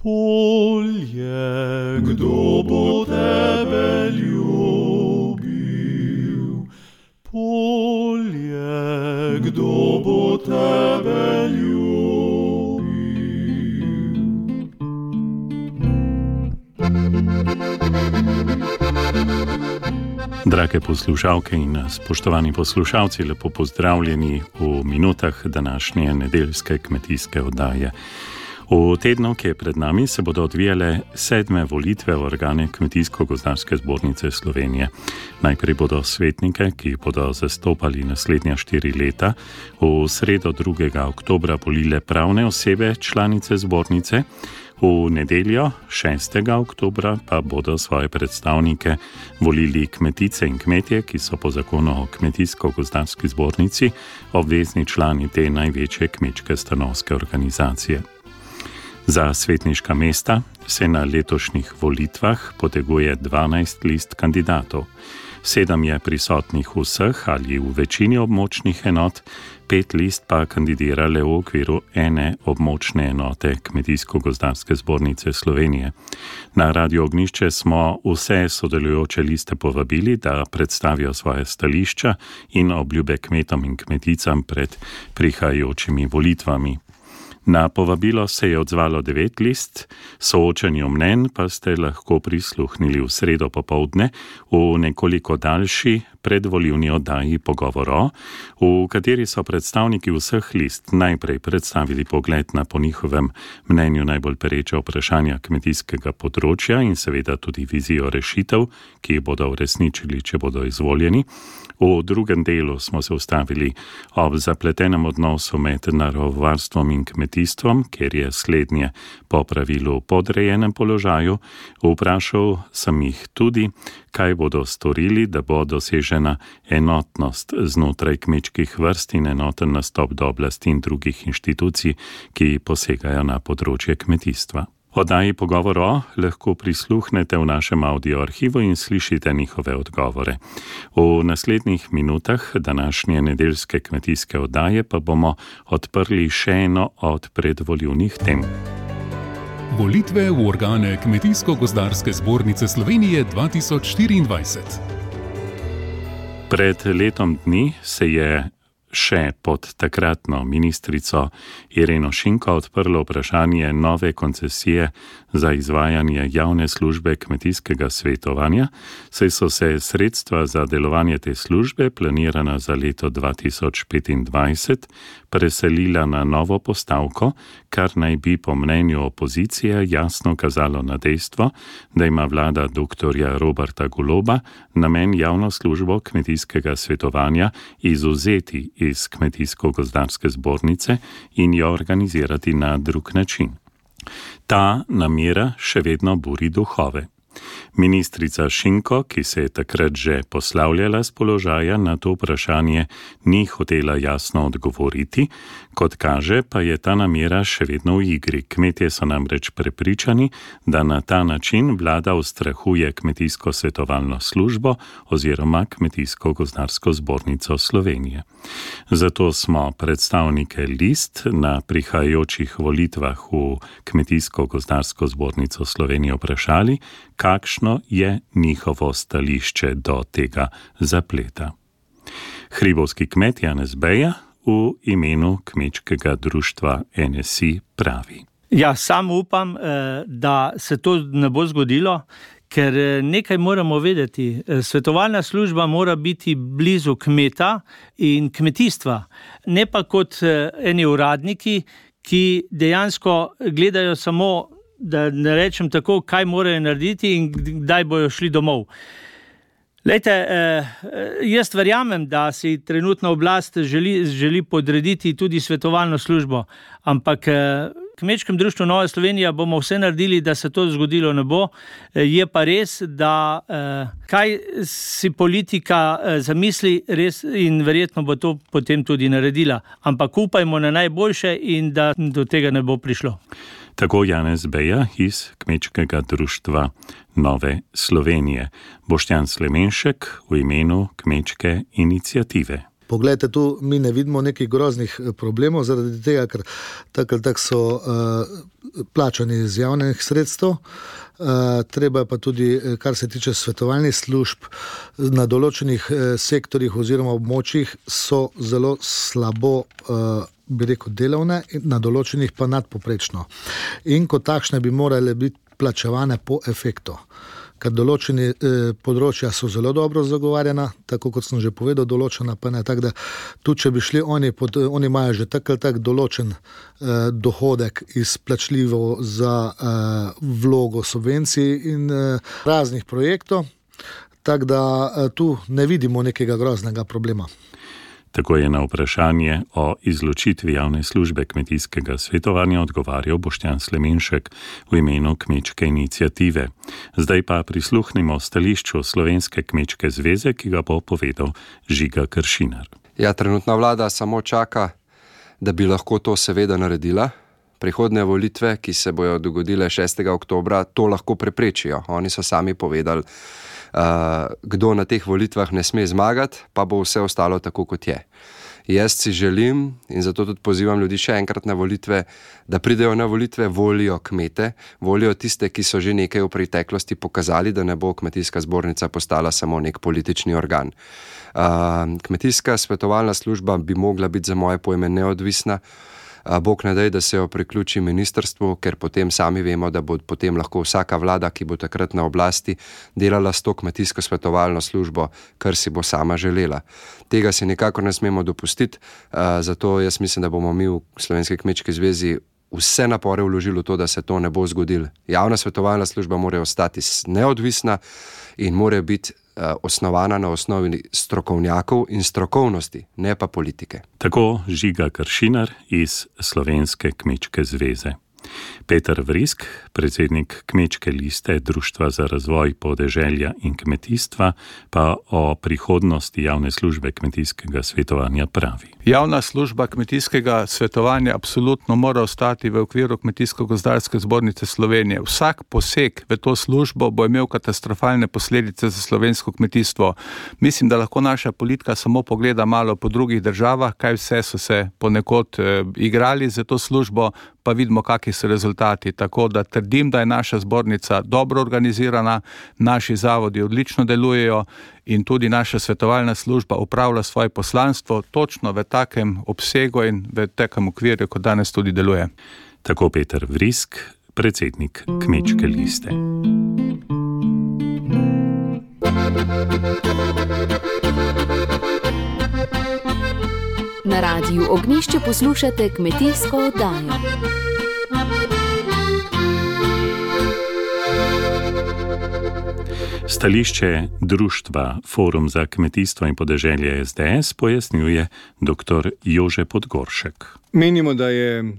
Polje, kdo bo tebe ljubil? Polje, kdo bo tebe ljubil? Drage poslušalke in spoštovani poslušalci, lepo pozdravljeni v minutah današnje nedeljske kmetijske oddaje. V tednu, ki je pred nami, se bodo odvijale 7. volitve v organe Kmetijsko-gozdarske zbornice Slovenije. Najprej bodo svetnike, ki bodo zastopali naslednja 4 leta, v sredo 2. oktobra volile pravne osebe, članice zbornice. V nedeljo 6. oktobra pa bodo svoje predstavnike volili kmetice in kmetje, ki so po zakonu o Kmetijsko-gozdarski zbornici obvezni člani te največje kmečke stanovske organizacije. Za svetniška mesta se na letošnjih volitvah poteguje 12 list kandidatov. 7 je prisotnih vseh ali v večini območnih enot, 5 list pa kandidirale v okviru ene območne enote Kmetijsko-gozdarske zbornice Slovenije. Na Radio Ognjišče smo vse sodelujoče liste povabili, da predstavijo svoje stališča in obljube kmetom in kmeticam pred prihajajočimi volitvami. Na povabilo se je odzvalo 9 list, soočenju mnenj pa ste lahko prisluhnili v sredo popoldne v nekoliko daljši predvolilni oddaji Pogovor, v kateri so predstavniki vseh list najprej predstavili pogled na po njihovem mnenju najbolj pereče vprašanja kmetijskega področja in seveda tudi vizijo rešitev, ki jih bodo uresničili, če bodo izvoljeni. V drugem delu smo se ustavili ob zapletenem odnosu med naravovarstvom in kmetijstvom, ker je slednje po pravilu podrejenem položaju. Vprašal sem jih tudi, kaj bodo storili, da bo dosežena enotnost znotraj kmečkih vrst in enoten nastop do oblasti in drugih inštitucij, ki posegajo na področje kmetijstva. Oddaji Pogovor lahko prisluhnete v našem audio arhivu in slišite njihove odgovore. V naslednjih minutah današnje nedeljske kmetijske oddaje pa bomo odprli še eno od predvolilnih tem. Volitve v organe Kmetijsko-gozdarske zbornice Slovenije 2024. Pred letom dni se je še pod takratno ministrico Ireno Šinko odprlo vprašanje nove koncesije za izvajanje javne službe kmetijskega svetovanja, saj so se sredstva za delovanje te službe, planirana za leto 2025, preselila na novo postavko, kar naj bi po mnenju opozicije jasno kazalo na dejstvo, da ima vlada dr. Roberta Goloba namen javno službo kmetijskega svetovanja izvzeti iz Kmetijsko-gozdarske zbornice in jo organizirati na drug način. Ta namera še vedno buri duhove. Ministrica Šinko, ki se je takrat že poslavljala z položaja, na to vprašanje ni hotela jasno odgovoriti, kot kaže, pa je ta namera še vedno v igri. Kmetje so namreč prepričani, da na ta način vlada ustrahuje kmetijsko svetovalno službo oziroma Kmetijsko-gozdarsko zbornico Slovenije. Zato smo predstavnike list na prihajajočih volitvah v Kmetijsko-gozdarsko zbornico Slovenije vprašali, kakšno je njihovo stališče do tega zapleta. Hribovski kmet Janez Beja v imenu kmečkega društva NSI pravi. Ja, sam upam, da se to ne bo zgodilo, ker nekaj moramo vedeti. Svetovalna služba mora biti blizu kmeta in kmetijstva, ne pa kot eni uradniki, ki dejansko gledajo samo, da ne rečem tako, kaj morajo narediti in kdaj bojo šli domov. Lejte, jaz verjamem, da si trenutna oblast želi podrediti tudi svetovalno službo, ampak Kmečkem društvu Nova Slovenija bomo vse naredili, da se to zgodilo ne bo. Je pa res, da kaj si politika zamisli res in verjetno bo to potem tudi naredila. Ampak upajmo na najboljše in da do tega ne bo prišlo. Tako Janez Beja iz Kmečkega društva Nove Slovenije. Boštjan Slemenšek v imenu Kmečke iniciative. Poglejte, tu mi ne vidimo nekih groznih problemov, zaradi tega, ker tako so plačani iz javnih sredstev. Treba pa tudi, kar se tiče svetovalnih služb, na določenih sektorjih oziroma območjih so zelo slabo, bi rekel, delovne, na določenih pa nadpoprečno. In kot takšne bi morale biti plačevane po efektu. Ker določeni področja so zelo dobro zagovarjena, tako kot sem že povedal, določena pa ne. Tako da tudi, če bi šli oni imajo že tako ali tako določen dohodek izplačljivo za vlogo subvencij in raznih projektov, tako da tu ne vidimo nekega groznega problema. Tako je na vprašanje o izločitvi javne službe kmetijskega svetovanja odgovarjal Boštjan Slemenšek v imenu Kmečke iniciative. Zdaj pa prisluhnimo stališču Slovenske kmečke zveze, ki ga bo povedal Žiga Kršinar. Ja, trenutna vlada samo čaka, da bi lahko to seveda naredila. Prihodnje volitve, ki se bojo dogodile 6. oktobra, to lahko preprečijo. Oni so sami povedali, kdo na teh volitvah ne sme zmagati, pa bo vse ostalo tako, kot je. Jaz si želim in zato tudi pozivam ljudi še enkrat na volitve, da pridejo na volitve, volijo kmete, volijo tiste, ki so že nekaj v preteklosti pokazali, da ne bo Kmetijska zbornica postala samo nek politični organ. Kmetijska svetovalna služba bi mogla biti za moje pojme neodvisna. Bog ne daj, da se jo priključi ministrstvu, ker potem sami vemo, da bo potem lahko vsaka vlada, ki bo takrat na oblasti, delala s to kmetijsko svetovalno službo, kar si bo sama želela. Tega si nikakor ne smemo dopustiti, zato jaz mislim, da bomo mi v Slovenski kmečki zvezi vse napore vložili v to, da se to ne bo zgodilo. Javna svetovalna služba mora ostati neodvisna in mora biti osnovana na osnovi strokovnjakov in strokovnosti, ne pa politike. Tako Žiga Kršinar iz Slovenske kmečke zveze. Peter Vrisk, predsednik Kmečke liste Društva za razvoj podeželja in kmetijstva, pa o prihodnosti javne službe kmetijskega svetovanja pravi. Javna služba kmetijskega svetovanja absolutno mora ostati v okviru Kmetijsko-gozdarske zbornice Slovenije. Vsak poseg v to službo bo imel katastrofalne posledice za slovensko kmetijstvo. Mislim, da lahko naša politika samo pogleda malo po drugih državah, kaj vse so se ponekod igrali za to službo, pa vidimo, kakšni so rezultati. Tako da trdim, da je naša zbornica dobro organizirana, naši zavodi odlično delujejo in tudi naša svetovalna služba upravlja svoje poslanstvo točno v takem obsegu in v takem okvirju, kot danes tudi deluje. Tako Peter Vrisk, predsednik Kmečke liste. Na Radiu Ognjišče poslušate kmetijsko oddajo. Stališče društva Forum za kmetijstvo in podeželje SDS pojasnjuje dr. Jože Podgoršek. Menimo, da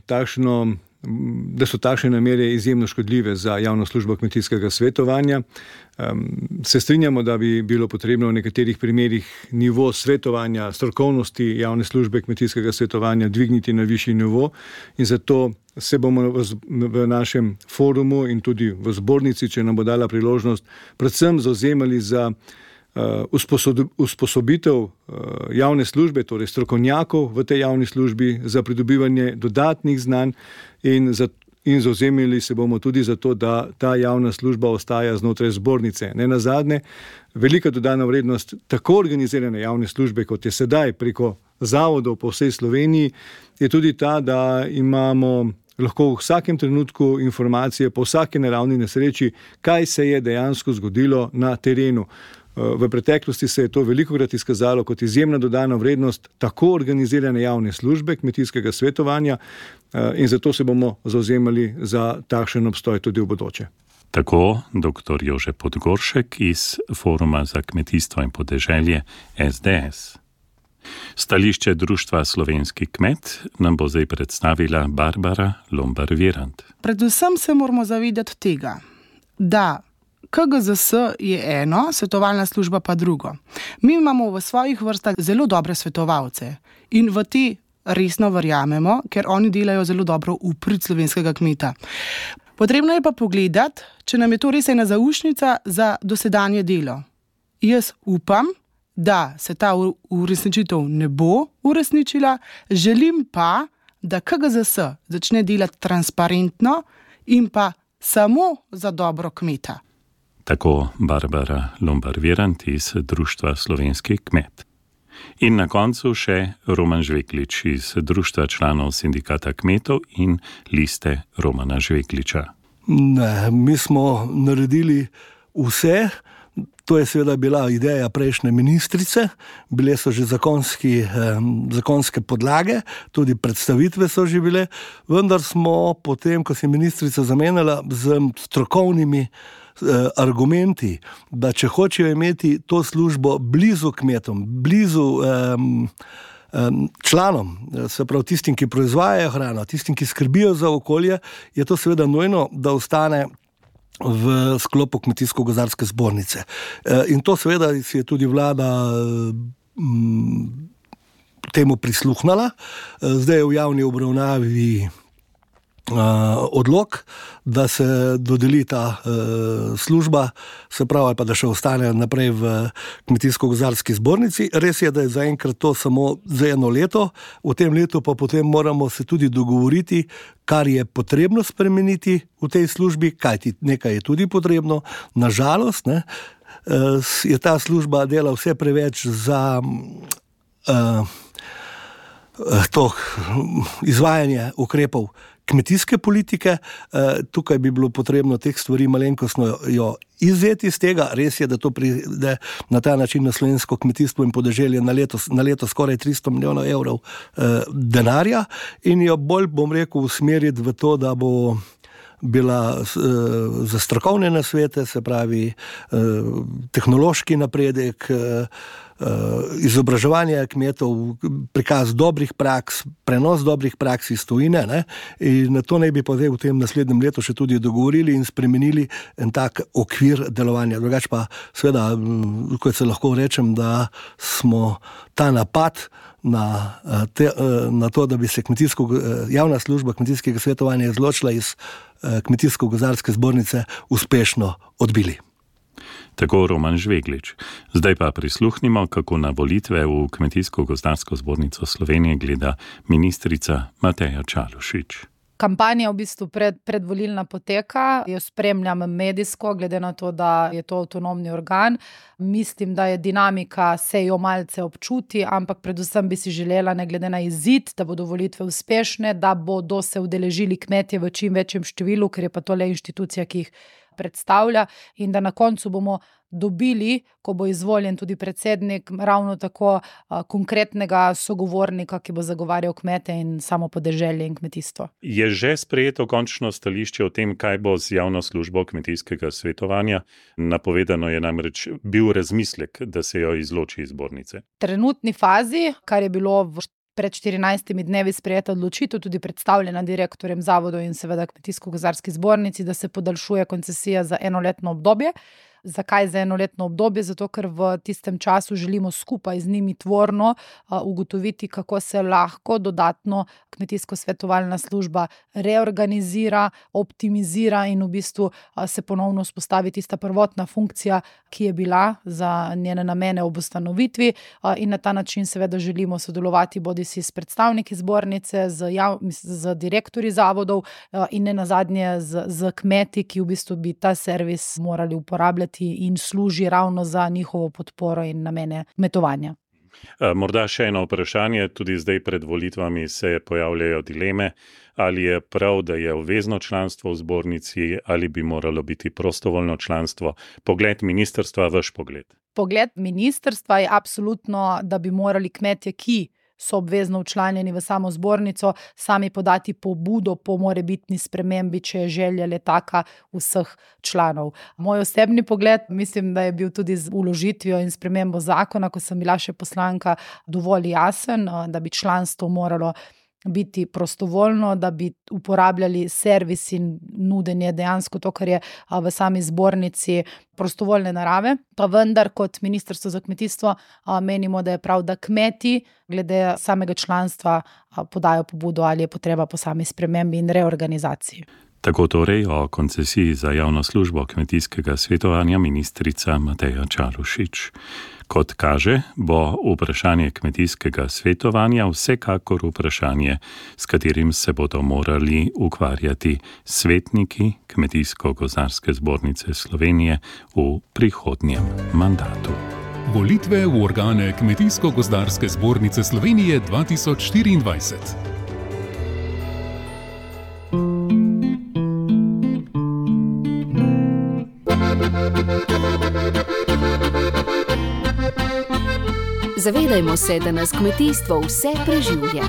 so takšne namere izjemno škodljive za javno službo kmetijskega svetovanja. Se strinjamo, da bi bilo potrebno v nekaterih primerih nivo svetovanja, strokovnosti javne službe kmetijskega svetovanja dvigniti na višji nivo in zato se bomo v našem forumu in tudi v zbornici, če nam bo dala priložnost, predvsem zavzemali za usposobitev javne službe, torej strokovnjakov v tej javni službi za pridobivanje dodatnih znanj in zavzemali se bomo tudi za to, da ta javna služba ostaja znotraj zbornice. Nenazadnje, velika dodana vrednost tako organizirane javne službe, kot je sedaj preko zavodov po vsej Sloveniji, je tudi ta, da imamo lahko v vsakem trenutku informacije po vsaki naravni nesreči, kaj se je dejansko zgodilo na terenu. V preteklosti se je to velikokrat izkazalo kot izjemna dodana vrednost tako organizirane javne službe kmetijskega svetovanja in zato se bomo zavzemali za takšen obstoj tudi v bodoče. Tako dr. Jože Podgoršek iz Foruma za kmetijstvo in podeželje SDS. Stališče društva Slovenski kmet nam bo zdaj predstavila Barbara Lombar-Virant. Predvsem se moramo zavedati tega, da KGZS je eno, svetovalna služba pa drugo. Mi imamo v svojih vrstah zelo dobre svetovalce in v te resno verjamemo, ker oni delajo zelo dobro v prid slovenskega kmeta. Potrebno je pa pogledati, če nam je to res ena zaušnica za dosedanje delo. Jaz upam, da se ta uresničitev ne bo uresničila, želim pa, da KGZS začne delati transparentno in pa samo za dobro kmeta. Tako Barbara Lombard-Virant iz Društva Slovenski kmet. In na koncu še Roman Žveklič iz Društva članov sindikata kmetov in liste Romana Žvekliča. Ne, mi smo naredili vse. To je seveda bila ideja prejšnje ministrice, bile so že zakonske podlage, tudi predstavitve so že bile, vendar smo potem, ko se je ministrica zamenjala, z strokovnimi argumenti, da če hočejo imeti to službo blizu kmetom, blizu članom, se pravi tistim, ki proizvajajo hrano, tistim, ki skrbijo za okolje, je to seveda nujno, da ostane v sklopu Kmetijsko-gozdarske zbornice. In to seveda si je tudi vlada temu prisluhnala. Zdaj je v javni obravnavi odlok, da se dodeli ta služba, se pravi, pa da še ostane naprej v Kmetijsko-gozdarski zbornici. Res je, da je zaenkrat to samo za 1 leto, v tem letu pa potem moramo se tudi dogovoriti, kar je potrebno spremeniti v tej službi, kajti nekaj je tudi potrebno. Nažalost, je ta služba dela vse preveč za to izvajanje ukrepov kmetijske politike. Tukaj bi bilo potrebno teh stvari malenkostno izvzeti iz tega. Res je, da to pride na ta način na slovensko kmetijstvo in podeželje na leto skoraj 300 milijonov evrov denarja in jo bolj, bom rekel, usmeriti v to, da bo bila za strokovne nasvete, se pravi tehnološki napredek, izobraževanje kmetov, prikaz dobrih praks, prenos dobrih praks iz tujine, in na to naj bi pa zdaj v tem naslednjem letu še tudi dogovorili in spremenili en tak okvir delovanja. Drugač pa seveda, kot se lahko rečem, da smo ta napad na to, da bi se javna služba kmetijskega svetovanja izločila iz Kmetijsko-gozdarske zbornice, uspešno odbili. Tako Roman Žveklič. Zdaj pa prisluhnimo, kako na volitve v Kmetijsko-gozdarsko zbornico Slovenije gleda ministrica Mateja Čalušić. Kampanja v bistvu predvolilna poteka, jo spremljam medijsko, glede na to, da je to avtonomni organ. Mislim, da je dinamika, se jo malce občuti, ampak predvsem bi si želela, ne glede na izid, da bodo volitve uspešne, da bodo se udeležili kmetje v čim večjem številu, ker je pa to le inštitucija, ki jih predstavlja, in da na koncu bomo dobili, ko bo izvoljen tudi predsednik, ravno tako konkretnega sogovornika, ki bo zagovarjal kmete in samo podeželje in kmetijstvo. Je že sprejeto končno stališče o tem, kaj bo z javno službo kmetijskega svetovanja? Napovedano je namreč bil razmislek, da se jo izloči iz zbornice. V trenutni fazi, kar je bilo pred 14 dnevi sprejeta odločitev, tudi predstavljena direktorjem zavodov in seveda Kmetijsko-gozdarski zbornici, da se podaljšuje koncesija za 1-letno obdobje. Zakaj za 1-letno obdobje? Zato, ker v tistem času želimo skupaj z njimi tvorno ugotoviti, kako se lahko dodatno kmetijsko-svetovalna služba reorganizira, optimizira in v bistvu se ponovno vzpostavi tista prvotna funkcija, ki je bila za njene namene ob ustanovitvi, in na ta način seveda želimo sodelovati bodisi s predstavniki zbornice, z direktorji zavodov in ne nazadnje z kmeti, ki v bistvu bi ta servis morali uporabljati in služi ravno za njihovo podporo in namene kmetovanja. Morda še eno vprašanje, tudi zdaj pred volitvami se pojavljajo dileme, ali je prav, da je obvezno članstvo v zbornici ali bi moralo biti prostovoljno članstvo. Pogled ministrstva, vaš pogled? Pogled ministrstva je absolutno, da bi morali kmetje, ki so obvezno včlanjeni v samo zbornico, sami podati pobudo po morebitni spremembi, če je želja le taka vseh članov. Moj osebni pogled, mislim, da je bil tudi z vložitvijo in spremembo zakona, ko sem bila še poslanka, dovolj jasen, da bi članstvo moralo biti prostovoljno, da bi uporabljali servis in nudenje dejansko to, kar je v sami zbornici prostovoljne narave. Pa vendar kot Ministrstvo za kmetijstvo menimo, da je prav, da kmeti glede samega članstva podajo pobudo, ali je potreba po sami spremembi in reorganizaciji. Tako torej o koncesiji za javno službo kmetijskega svetovanja ministrica Mateja Čalušić. Kot kaže, bo vprašanje kmetijskega svetovanja vsekakor vprašanje, s katerim se bodo morali ukvarjati svetniki Kmetijsko-gozdarske zbornice Slovenije v prihodnjem mandatu. Volitve v organe Kmetijsko-gozdarske zbornice Slovenije 2024. Zavedajmo se, da nas kmetijstvo vse preživlja.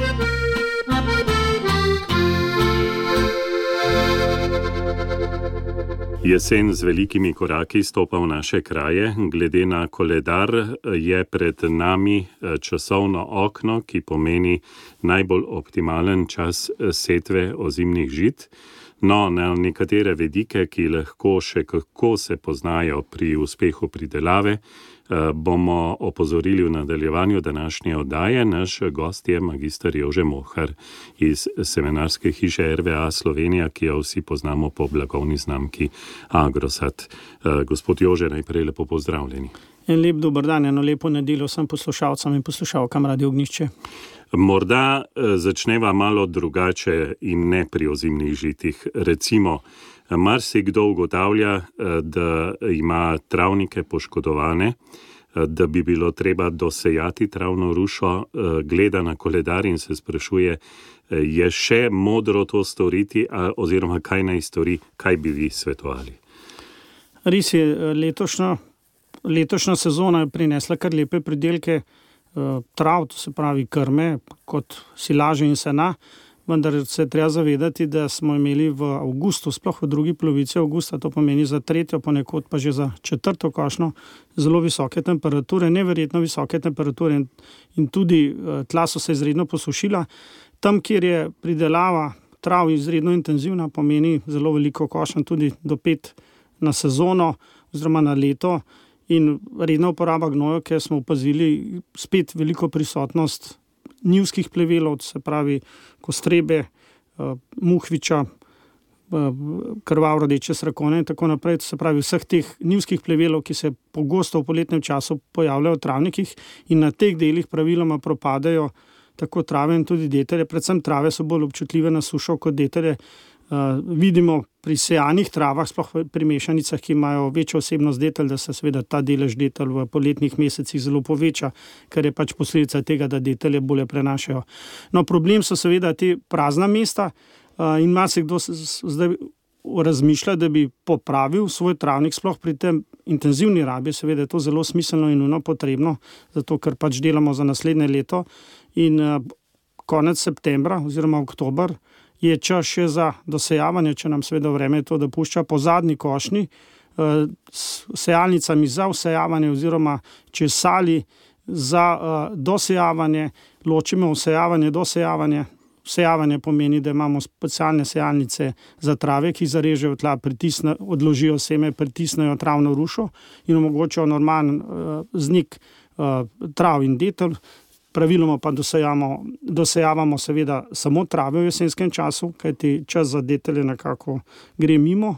Jesen z velikimi koraki stopa v naše kraje. Glede na koledar je pred nami časovno okno, ki pomeni najbolj optimalen čas setve ozimnih žit. No, na nekatere vedike, ki lahko še kako se poznajo pri uspehu pridelave, bomo opozorili v nadaljevanju današnje oddaje. Naš gost je magister Jože Mohar iz semenarske hiše RVA Slovenija, ki jo vsi poznamo po blagovni znamki Agrosat. Gospod Jože, najprej lepo pozdravljeni. En lep dober dan, eno lepo nedeljo vsem poslušalcem in poslušalkam Radio Ognjišče. Morda začneva malo drugače in ne pri ozimnih žitih. Recimo, marsikdo ugotavlja, da ima travnike poškodovane, da bi bilo treba dosejati travno rušo, gleda na koledar in se sprašuje, je še modro to storiti, oziroma kaj naj stori, kaj bi vi svetovali? Res je, letošnja sezona je prinesla kar lepe pridelke trav, to se pravi krme, kot silaže in sena, vendar se treba zavedati, da smo imeli v avgustu, sploh v drugi polovici avgusta, to pomeni za tretjo, ponekod pa že za četrto košnjo, zelo visoke temperature, neverjetno visoke temperature in tudi tla so se izredno posušila. Tam, kjer je pridelava trav izredno intenzivna, pomeni zelo veliko košnjo, tudi do 5 na sezono oziroma na leto, in redna uporaba gnojev, ker smo opazili spet veliko prisotnost njivskih plevelov, se pravi kostrebe, muhviča, krvav rdeče srakone in tako naprej, se pravi vseh teh njivskih plevelov, ki se pogosto v poletnem času pojavljajo v travnikih in na teh delih praviloma propadajo tako trave in tudi detelje, predvsem trave so bolj občutljive na sušo kot detelje. Vidimo pri sejanih travah, sploh pri mešanicah, ki imajo večjo osebnost detelj, da se seveda ta delež detelj v poletnih mesecih zelo poveča, ker je pač posledica tega, da detelje bolje prenašajo. No, problem so seveda te prazna mesta in marsikdo zdaj razmišlja, da bi popravil svoj travnik, sploh pri tem intenzivni rabi, seveda je to zelo smiselno in nujno potrebno, zato ker pač delamo za naslednje leto in konec septembra oziroma oktober je čas še za dosejavanje, če nam seveda vreme to dopušča, po zadnji košnji, sejalnicami za vsejavanje oziroma česali za dosejavanje, ločimo vsejavanje, dosejavanje. Vsejavanje pomeni, da imamo specialne sejalnice za trave, ki zarežejo tla, odložijo seme, pritisnejo travno rušo in omogočajo normalen vznik trav in detelj. Praviloma pa dosejavamo seveda samo trave v jesenskem času, kajti čas za detelje nekako gre mimo.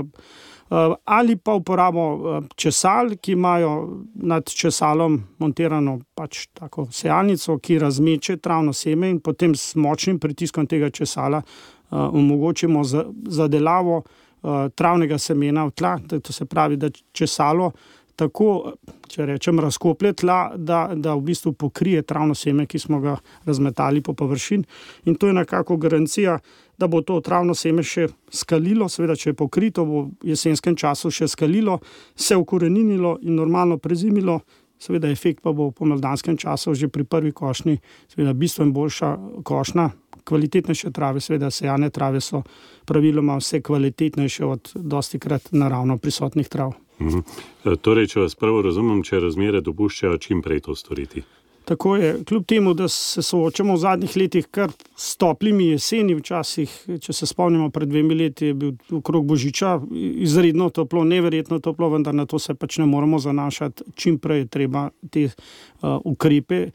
Ali pa uporabo česal, ki imajo nad česalom montirano pač tako sejalnico, ki razmeče travno seme in potem s močnim pritiskom tega česala omogočimo zadelavo travnega semena v tla, to se pravi, da česalo tako, če rečem, razkoplje tla, da v bistvu pokrije travno seme, ki smo ga razmetali po površin. In to je nekako garancija, da bo to travno seme še skalilo, seveda, če je pokrito, bo v jesenskem času še skalilo, se ukoreninilo in normalno prezimilo, seveda efekt pa bo v pomladanskem času že pri prvi košnji, seveda bistveno boljša košnja, kvalitetnejše trave, seveda sejane trave so praviloma vse kvalitetnejše od dostikrat naravno prisotnih trav. Torej, če vas prvo razumem, če razmere dopuščajo, čim prej to storiti. Tako je, kljub temu, da se soočamo v zadnjih letih kar s toplimi jeseni, včasih, če se spomnimo, pred 2 leti je bil okrog Božiča izredno toplo, neverjetno toplo, vendar na to se pač ne moremo zanašati. Čim prej je treba te ukrepe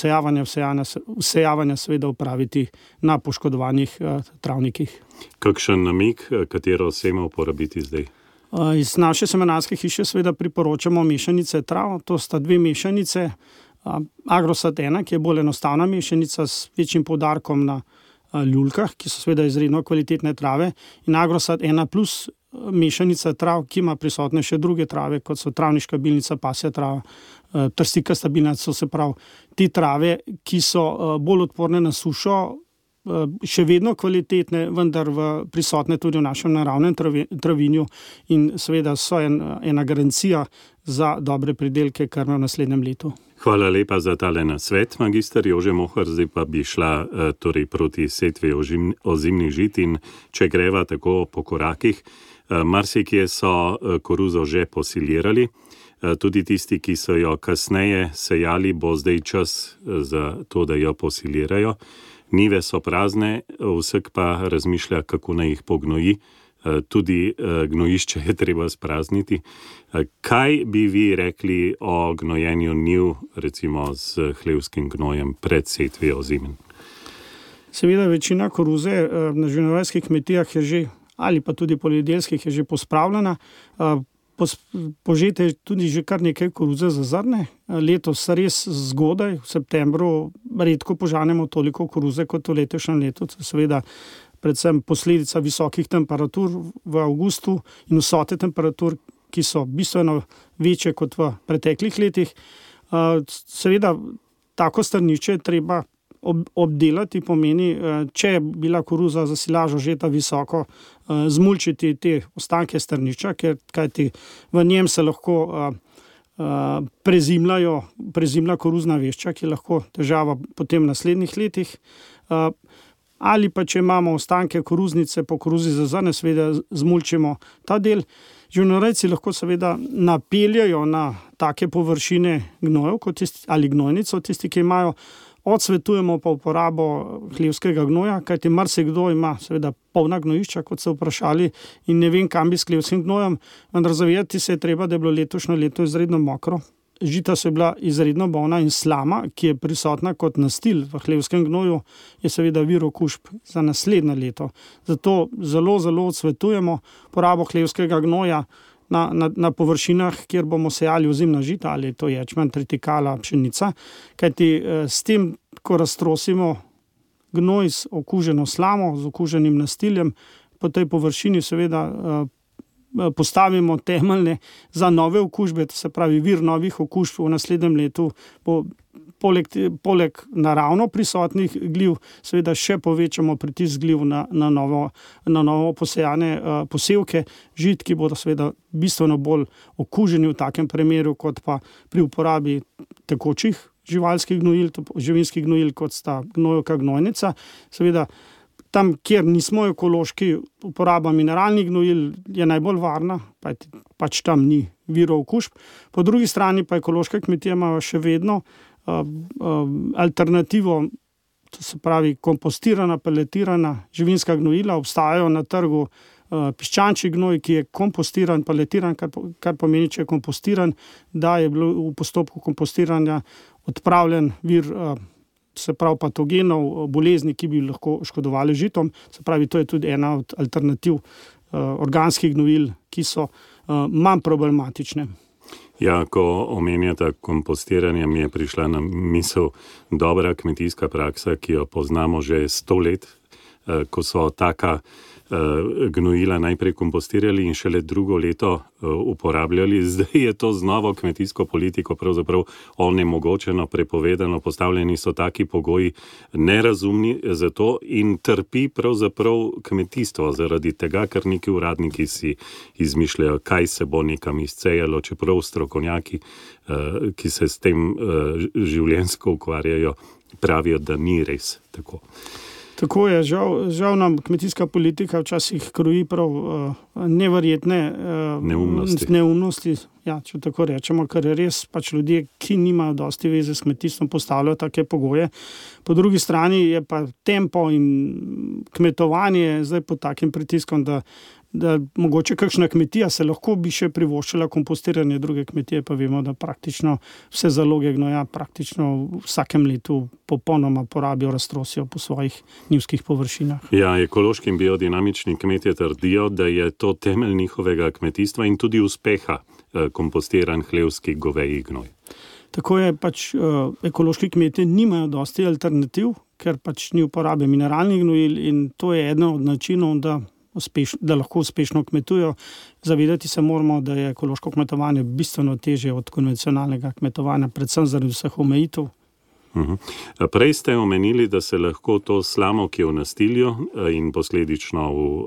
vsejavanja seveda upraviti na poškodovanih travnikih. Kakšen namig, katero seme uporabiti zdaj? Iz naše semenarske hiše seveda priporočamo mešanice trav, to sta 2 mešanice. Agrosat 1, ki je bolj enostavna mešanica s večjim poudarkom na ljuljkah, ki so seveda izredno kvalitetne trave, in Agrosat 1 plus mešanica trav, ki ima prisotne še druge trave, kot so travniška bilnica, pasja trava, trstikasta bilnica, so se pravi te trave, ki so bolj odporne na sušo, še vedno kvalitetne, vendar prisotne tudi v našem naravnem travinju in seveda so ena garancija za dobre pridelke krme v naslednjem letu. Hvala lepa za tale nasvet, magister Jože Mohar. Zdaj pa bi šla torej proti setvi ozimnih žit in če greva tako po korakih, marsikje so koruzo že posilirali, tudi tisti, ki so jo kasneje sejali, bo zdaj čas za to, da jo posilirajo. Nive so prazne, vsak pa razmišlja, kako naj jih pognoji. Tudi gnojišče je treba sprazniti. Kaj bi vi rekli o gnojenju njiv, recimo z hlevskim gnojem pred setvijo ozime? Seveda večina koruze na živinorejskih kmetijah je že, ali pa tudi poljedelskih, je že pospravljena. Požete je tudi že kar nekaj koruze za zrne. Letos res zgodaj, v septembru, redko požanemo toliko koruze kot v letošnjem letu. Seveda predvsem posledica visokih temperatur v avgustu in vsote temperatur, ki so bistveno večje kot v preteklih letih. Seveda tako strnišče je treba obdelati, pomeni, če je bila koruza za silažo žeta visoko, zmulčiti te ostanke strnišča, kajti v njem se lahko prezimlja koruzna vešča, ki je lahko težava potem v naslednjih letih. Ali pa če imamo ostanke koruznice po koruzi za zrne, seveda zmulčimo ta del. Živinorejci lahko seveda napeljajo na take površine gnojev ali gnojnico, tisti, ki imajo. Odsvetujemo pa uporabo hlevskega gnoja, kajti marsikdo ima seveda polna gnojišča, kot so vprašali, in ne vem, kam bi s hlevskim gnojem, vendar zavedati se je treba, da je bilo letošnje leto izredno mokro. Žita so bila izredno bolna in slama, ki je prisotna kot nastil v hlevskem gnoju, je seveda vir okužb za naslednje leto. Zato zelo, zelo odsvetujemo porabo hlevskega gnoja na površinah, kjer bomo sejali ozimna žita, ali to ječmen, tritikala, pšenica, kajti s tem, ko raztrosimo gnoj z okuženo slamo, z okuženim nastiljem, po tej površini seveda postavimo temeljne za nove okužbe, to se pravi vir novih okužb v naslednjem letu bo poleg naravno prisotnih gliv, seveda še povečamo pritisk gliv na novo posejane posevke žit, ki bodo seveda bistveno bolj okuženi v takem primeru, kot pa pri uporabi tekočih živalskih gnojil, živinskih gnojil, kot sta gnojevka, gnojnica. Seveda tam, kjer nismo ekološki, uporaba mineralnih gnojil je najbolj varna, pač tam ni virov okužb. Po drugi strani pa ekološke kmetije imajo še vedno alternativo, to se pravi kompostirana, peletirana živinska gnojila. Obstajajo na trgu piščančji gnoj, ki je kompostiran, peletiran, kar pomeni, če je kompostiran, da je bilo v postopku kompostiranja odpravljen vir se pravi patogenov, bolezni, ki bi lahko škodovali žitom. Se pravi, to je tudi ena od alternativ organskih gnojil, ki so manj problematične. Ja, ko omenjata kompostiranje, mi je prišla na misel dobra kmetijska praksa, ki jo poznamo že 100 let, ko so taka gnojila najprej kompostirali in šele drugo leto uporabljali. Zdaj je to z novo kmetijsko politiko pravzaprav onemogočeno, prepovedano, postavljeni so taki pogoji nerazumni zato in trpi pravzaprav kmetijstvo zaradi tega, ker neki uradniki si izmišljajo, kaj se bo nekam izcejalo, čeprav strokovnjaki, ki se s tem življenjsko ukvarjajo, pravijo, da ni res tako. Tako je, žal nam kmetijska politika včasih kroji prav neverjetne neumnosti. Ja, če tako rečemo, ker je res pač ljudje, ki nimajo dosti veze s kmetijstvom, postavljajo take pogoje. Po drugi strani je pa tempo in kmetovanje zdaj pod takim pritiskom, da mogoče kakšna kmetija se lahko bi še privoščila kompostiranje, druge kmetije pa vemo, da praktično vse zaloge gnoja praktično v vsakem letu popolnoma porabijo, raztrosijo po svojih njivskih površinah. Ja, ekološki in biodinamični kmetje trdijo, da je to temelj njihovega kmetijstva in tudi uspeha kompostiran hlevski goveji gnoj. Tako je, pač ekološki kmetje nimajo dosti alternativ, ker pač ni uporabe mineralnih gnojil in to je eden od načinov, da lahko uspešno kmetujo. Zavedati se moramo, da je ekološko kmetovanje bistveno težje od konvencionalnega kmetovanja, predvsem zaradi vseh omejitev. Prej ste omenili, da se lahko to slamovke v nastilju in posledično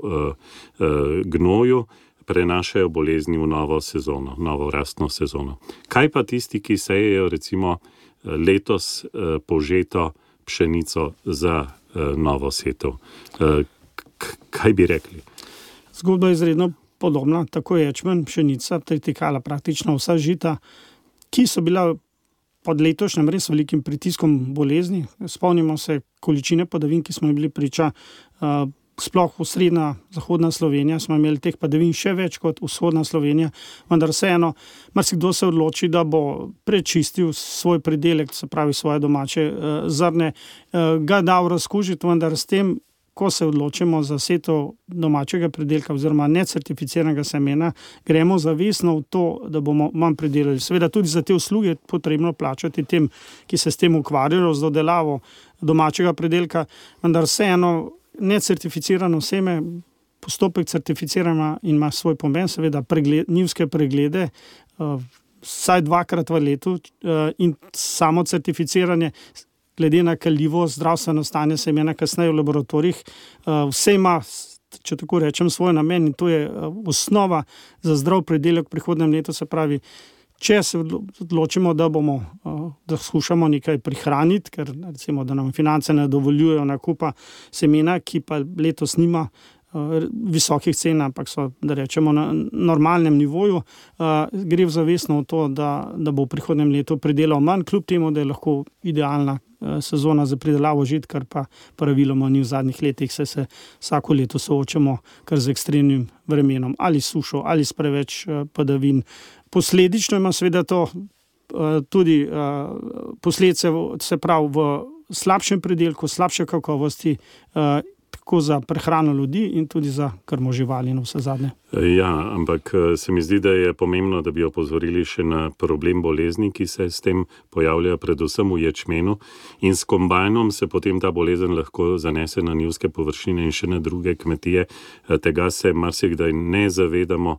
v gnoju prenašajo bolezni v novo sezono, novo rastno sezono. Kaj pa tisti, ki sejejo recimo letos požeto pšenico za novo setev? Kaj bi rekli? Zgodba je izredno podobna, tako ječmen, pšenica, tritikala praktično vsa žita, ki so bila pod letošnjem res velikim pritiskom bolezni. Spomnimo se količine padavin, ki smo bili priča, sploh v srednja, zahodna Slovenija smo imeli teh padavin še več kot vzhodna Slovenija, vendar vseeno, marsikdo se odloči, da bo prečistil svoj pridelek, se pravi svoje domače zrne, ga dal razkužiti, vendar s tem, ko se odločimo za setev domačega pridelka oziroma necertificiranega semena, gremo zavestno v to, da bomo manj pridelali. Seveda tudi za te usluge je potrebno plačati tem, ki se s tem ukvarjajo, z dodelavo domačega pridelka, vendar vseeno necertificirano seme, postopek certificiranja ima svoj pomen, seveda njivske preglede, vsaj 2-krat v letu in samo certificiranje, glede na kaljivost, zdravstveno stanje semena kasneje v laboratorijih, vse ima, če tako rečem, svoj namen in to je osnova za zdrav pridelek v prihodnjem letu, se pravi, če se odločimo, da skušamo nekaj prihraniti, ker recimo, da nam finance ne dovoljujejo nakupa semena, ki pa letos nima visokih cen, ampak so, da rečemo, na normalnem nivoju, gre zavestno v to, da bo v prihodnjem letu pridelal manj, kljub temu, da je lahko idealna sezona za pridelavo žit, kar pa praviloma ni v zadnjih letih, se vsako leto soočamo kar z ekstremnim vremenom, ali sušo, ali s preveč padavin. Posledično ima seveda to tudi posledice, se pravi v slabšem pridelku, slabše kakovosti, tako za prehrano ljudi in tudi za krmo živali na vse zadnje. Ja, ampak se mi zdi, da je pomembno, da bi opozorili še na problem bolezni, ki se s tem pojavlja predvsem v ječmenu in s kombajnom se potem ta bolezen lahko zanese na njivske površine in še na druge kmetije. Tega se marsikdaj ne zavedamo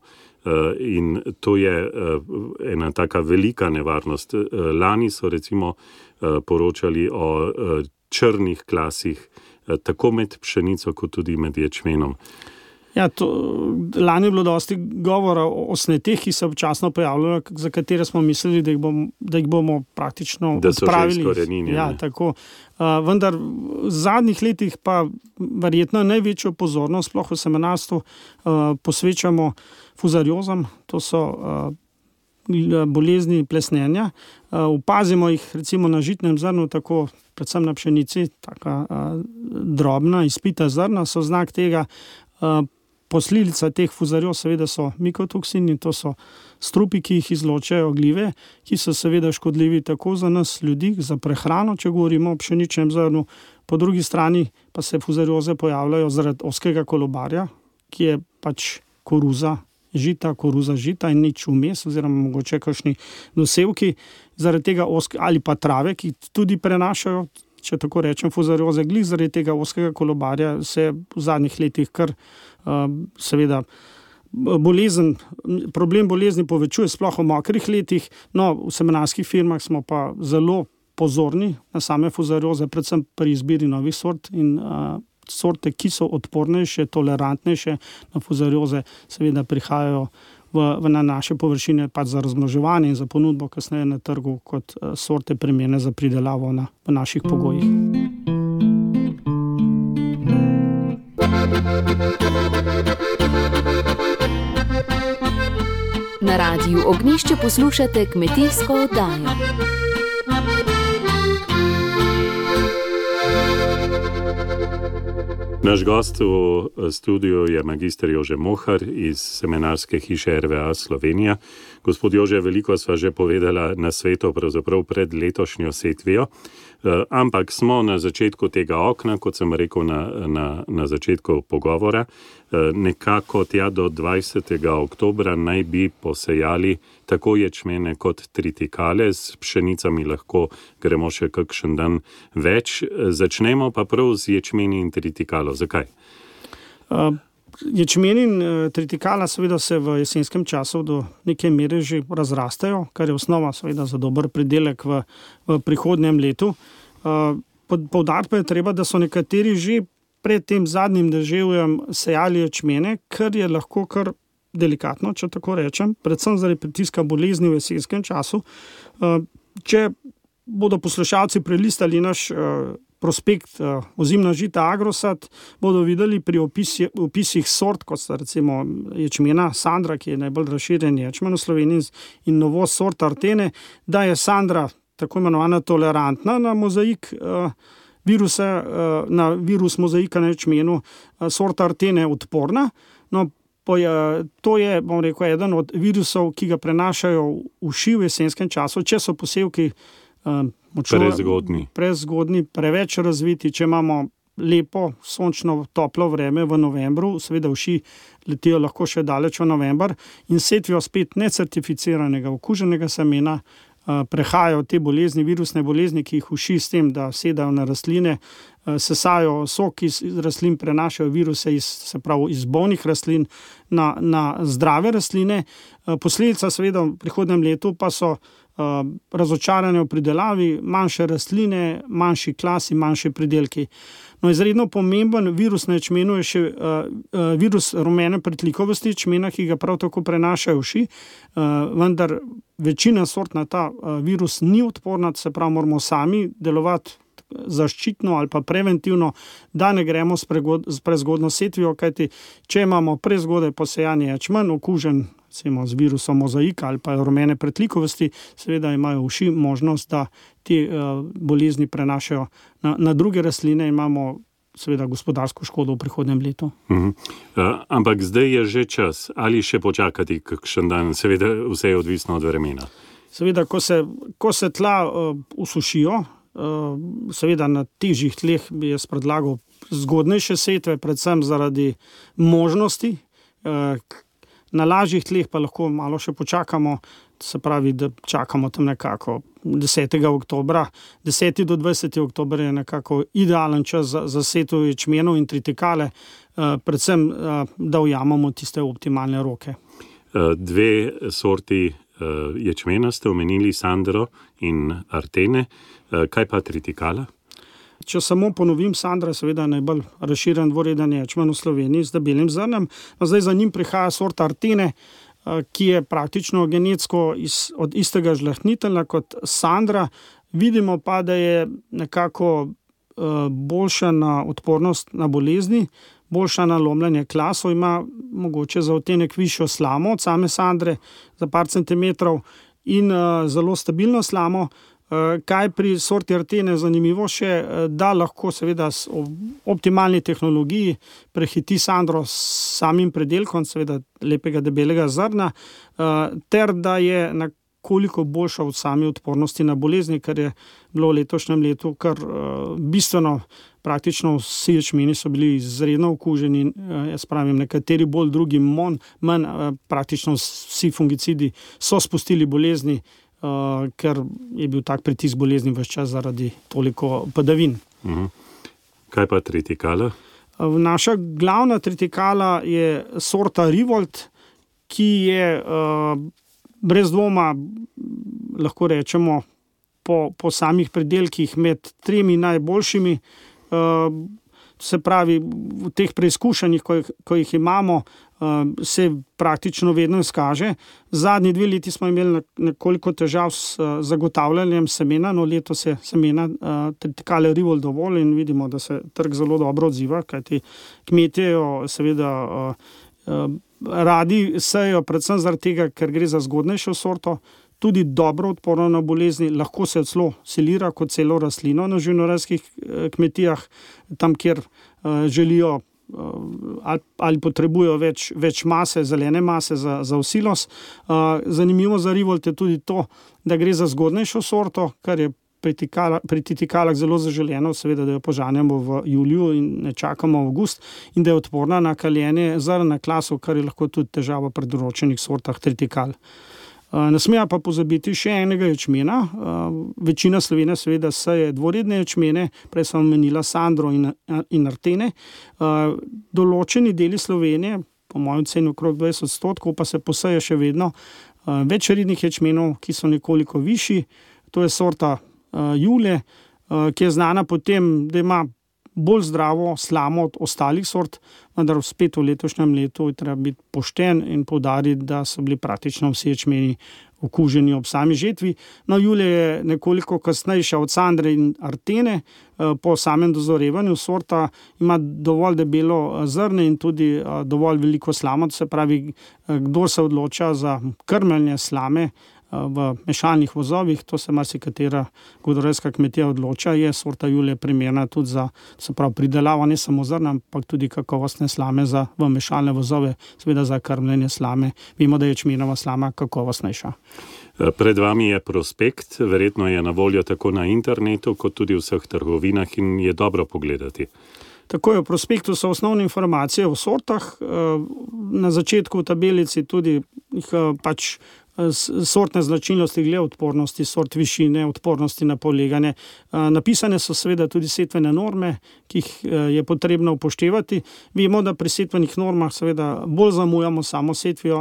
in to je ena taka velika nevarnost. Lani so recimo poročali o črnih klasih tako med pšenico, kot tudi med ječmenom. Ja, lani je bilo dosti govora o sneteh, ki se občasno pojavljajo, za katere smo mislili, da jih bomo praktično odpravili. Da so že izkoreninjeni. Ja, tako. Vendar v zadnjih letih pa verjetno največjo pozornost, sploh v semenarstvu, posvečamo fuzariozam, to so bolezni plesnenja. Opazimo jih recimo na žitnem zrnu, tako predvsem na pšenici, taka drobna, izpita zrna so znak tega. Posledica teh fuzarioz seveda so mikotoksini, to so strupi, ki jih izločajo gljive, ki so seveda škodljivi tako za nas ljudi, za prehrano, če govorimo o pšeničnem zrnu. Po drugi strani pa se fuzarioze pojavljajo zaradi ozkega kolobarja, ki je pač koruza žita in nič vmes, oziroma mogoče kakšni dosevki, zaradi tega ali pa trave, ki tudi prenašajo, če tako rečem, fuzarioze glih, zaradi tega ozkega kolobarja se v zadnjih letih kar seveda problem bolezni povečuje, sploh v mokrih letih. No, v semenarskih firmah smo pa zelo pozorni na same fuzarioze, predvsem pri izbiri novih sort in sorte, ki so odpornejše, tolerantnejše na fuzarioze, seveda prihajajo na naše površine pač za razmnoževanje in za ponudbo kasneje na trgu kot sorte primerne za pridelavo v naših pogojih. Na Radiu Ognjišče poslušate kmetijsko oddajo. Naš gost v studiu je magister Jože Mohar iz seminarske hiše RVA Slovenija. Gospod Jože, veliko sva že povedala na svetu, pravzaprav pred letošnjo setvijo, ampak smo na začetku tega okna, kot sem rekel na začetku pogovora, nekako tja do 20. oktobra naj bi posejali tako ječmene kot tritikale, s pšenicami lahko gremo še kakšen dan več. Začnemo pa prav z ječmeni in tritikalo. Zakaj? Ječmen in tritikala seveda se v jesenskem času do neke mere že razrastajo, kar je osnova seveda za dober pridelek v prihodnjem letu. Poudariti pa je treba, da so nekateri že pred tem zadnjim deževjem sejali ječmene, kar je lahko kar delikatno, če tako rečem, predvsem zaradi pritiska bolezni v jesenskem času. Če bodo poslušalci prelistali naš prospekt ozimna žita Agrosat, bodo videli pri opisih sort, kot sta recimo ječmena Sandra, ki je najbolj razširjen ječmen v Sloveniji, in novost sort Artene, da je Sandra tako imenovana tolerantna na mozaik virusa, na virus mozaika na ječmenu, sort Artene odporna. No, to je, bom rekel, eden od virusov, ki ga prenašajo uši v jesenskem času, če so posevki prezgodni, preveč razviti, če imamo lepo, sončno, toplo vreme v novembru, seveda uši letijo lahko še daleč v november, in setvijo spet necertificiranega, okuženega semena prehajajo te bolezni, virusne bolezni, ki jih uši s tem, da sedajo na rastline, sesajo sok iz rastlin, prenašajo viruse iz bolnih rastlin na zdrave rastline. Posledica seveda v prihodnjem letu pa so razočaranje v pridelavi, manjše rastline, manjši klasi, manjši pridelki. No, izredno pomemben virus na ječmenu je še virus rumene pretlikovosti ječmena, ki ga prav tako prenašajo uši, vendar večina sort na ta virus ni odporna, se pravi, moramo sami delovati zaščitno ali pa preventivno, da ne gremo s prezgodno setvijo, kajti če imamo prezgodaj posejanje ječmen, okužen z virusom mozaika ali pa rumene pretlikovosti, seveda imajo uši možnost, da te bolezni prenašajo na druge rastline in imamo seveda gospodarsko škodo v prihodnjem letu. Ampak zdaj je že čas, ali še počakati kakšen dan, seveda vse je odvisno od vremena. Seveda, ko se tla usušijo, seveda na težjih tleh bi jaz predlagal zgodnejše setve, predvsem zaradi možnosti. Na lažjih tleh pa lahko malo še počakamo, se pravi, da čakamo tam nekako 10. oktobra. 10. do 20. oktober je nekako idealen čas za setvo ječmenov in tritikale, predvsem, da ujamemo tiste optimalne roke. Dve sorti ječmena ste omenili, Sandro in Artene. Kaj pa tritikala? Če samo ponovim, Sandra je seveda najbolj razširjen dvoreden ječmen v Sloveniji z debelim zrnem. Zdaj za njim prihaja sorta Artene, ki je praktično genetsko od istega žlahtnitelja kot Sandra. Vidimo pa, da je nekako boljša na odpornost na bolezni, boljša na lomljenje klasov, ima mogoče za odtenek višjo slamo od same Sandre za par centimetrov in zelo stabilno slamo. Kaj pri sorti Artene zanimivo še, da lahko seveda s optimalni tehnologiji prehiti Sandro s samim predelkom, seveda lepega debelega zrna, ter da je nekoliko boljša od same odpornosti na bolezni, kar je bilo v letošnjem letu kar bistveno. Praktično vsi ječmeni so bili izredno okuženi, jaz pravim, nekateri bolj, drugi manj, praktično vsi fungicidi so spustili bolezni, ker je bil tak pritisk bolezni ves čas zaradi toliko padavin. Kaj pa tritikala? Naša glavna tritikala je sorta Rivolt, ki je brez dvoma, lahko rečemo, po samih pridelkih med 3 najboljšimi. Se pravi, v teh preizkušanjih, ko jih imamo, se praktično vedno izkaže. Zadnji 2 leti smo imeli nekoliko težav s zagotavljanjem semena, no letos je semena Triticale Rivol dovolj in vidimo, da se trg zelo dobro odziva, kajti kmetje seveda radi sejo, predvsem zaradi tega, ker gre za zgodnejšo sorto, tudi dobro odporno na bolezni, lahko se celo selira kot celo rastlino na živinorejskih kmetijah, tam, kjer želijo ali potrebujo več mase, zelene mase za silos. Zanimivo za Rivolt je tudi to, da gre za zgodnejšo sorto, kar je pri Tritikalah zelo zaželeno, seveda, da jo požanjamo v juliju in ne čakamo avgust, in da je odporna na kaljenje zrna klasov, kar je lahko tudi težava pri določenih sortah Tritikal. Ne smejo pa pozabiti še enega ječmena. Večina Slovenije seveda seje dvoredne ječmene, prej sem omenila Sandro in Artene. Določeni deli Slovenije, po mojem oceni okrog 20%, pa se poseje še vedno večrednih ječmenov, ki so nekoliko višji. To je sorta Jule, ki je znana po tem, da ima bolj zdravo slamo od ostalih sort, vendar spet v letošnjem letu je treba biti pošten in poudariti, da so bili praktično vsi ječmeni okuženi ob sami žetvi. No, Jule je nekoliko kasnejša od Sandre in Artene, po samem dozorevanju sorta ima dovolj debelo zrne in tudi dovolj veliko slamo, to se pravi, kdo se odloča za krmljenje slame v mešalnih vozovih, to se marsikatera govedorejska kmetija odloča, je sorta Jule primerna tudi za, se pravi, pridelavo ne samo zrna, ampak tudi kakovostne slame v mešalne vozove, seveda za krmljenje slame. Vemo, da je ječmenova slama kakovostnejša. Pred vami je prospekt, verjetno je na voljo tako na internetu, kot tudi v vseh trgovinah in je dobro pogledati. Tako je, v prospektu so osnovne informacije o sortah, na začetku v tabelici tudi pač sortne značilnosti glede odpornosti, sort višine, odpornosti na poleganje. Napisane so seveda tudi setvene norme, ki jih je potrebno upoštevati. Vemo, da pri setvenih normah seveda bolj zamujamo samo setvijo,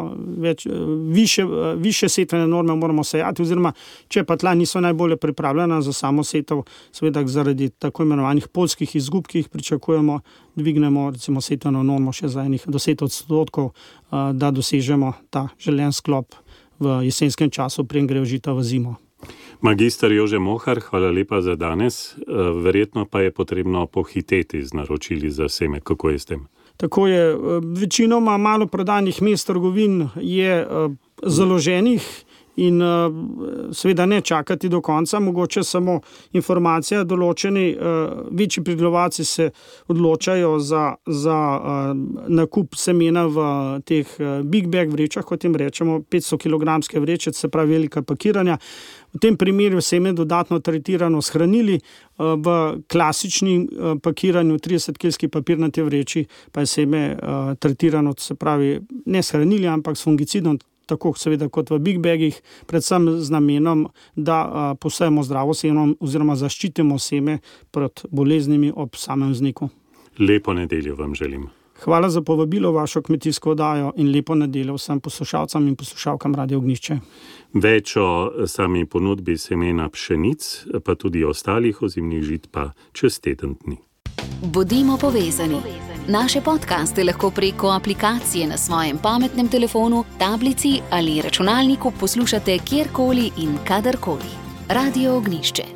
više setvene norme moramo sejati, oziroma če pa tla niso najbolje pripravljena za samo setev, seveda zaradi tako imenovanih poljskih izgub, ki jih pričakujemo, dvignemo recimo setveno normo še za 10%, da dosežemo ta želen sklop v jesenskem času, preden gre žita v zimo. Magister Jože Mohar, hvala lepa za danes. Verjetno pa je potrebno pohiteti z naročili za seme. Kako je s tem? Tako je. Večinoma malo prodanih mest trgovin je založenih in seveda ne čakati do konca, mogoče samo informacija, določeni večji pridelovalci se odločajo za nakup semena v teh big bag vrečah, kot jim rečemo, 500 kg vreče, se pravi velika pakiranja. V tem primeru seme dodatno tretirano shranili, v klasični pakiranju 30-kilski papirnati vreči pa je seme tretirano, se pravi ne shranili, ampak s fungicidom, tako seveda kot v big bagih, predvsem z namenom, da posejemo zdravo seme oziroma zaščitimo seme pred boleznimi ob samem vzniku. Lepo nedeljo vam želim. Hvala za povabilo vašo kmetijsko oddajo in lepo nedeljo vsem poslušalcem in poslušalkam Radio Ognjišče. Več o sami ponudbi semena pšenic, pa tudi ostalih ozimnih žit pa čez teden dni. Bodimo povezani. Naše podcaste lahko preko aplikacije na svojem pametnem telefonu, tablici ali računalniku poslušate kjerkoli in kadarkoli. Radio Ognjišče.